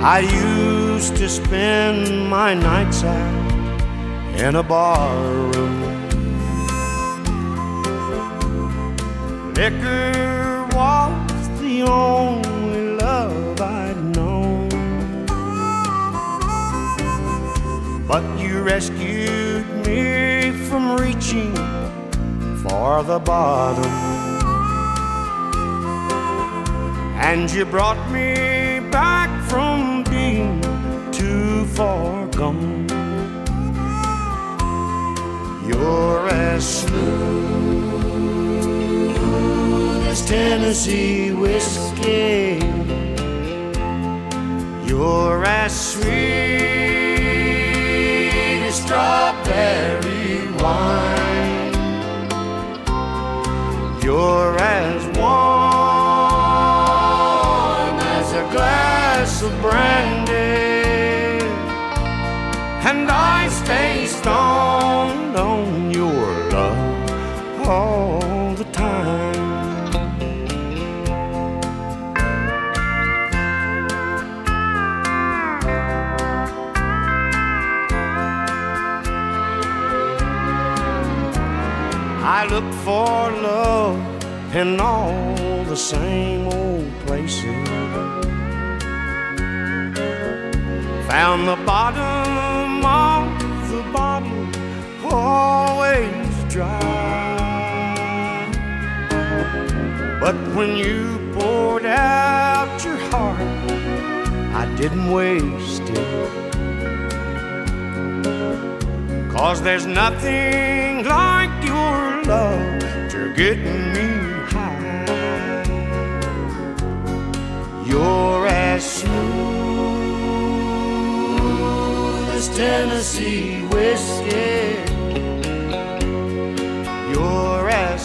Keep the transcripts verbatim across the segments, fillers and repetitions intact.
I used to spend my nights out in a bar room. Liquor was the only love I'd known, but you rescued me from reaching for the bottom, and you brought me back from being too far gone. You're as smooth as Tennessee whiskey. You're as sweet as strawberry wine. You're as warm as a glass of brandy, and I stay stoned on your love all the time. I look for love in all the same old places, found the bottom of the bottle always dry, but when you poured out your heart, I didn't waste it, 'cause there's nothing like your love to get me high. You're as smooth as Tennessee whiskey. You're as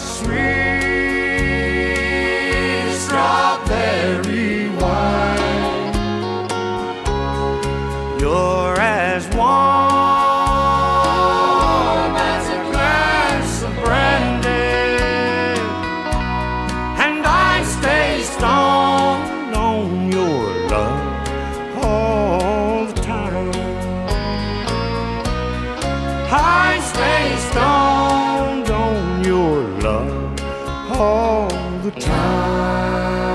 sweet as strawberry wine. You're as warm as a glass of brandy, and I stay stoned on your love all the time. I stay stoned on your love all the time.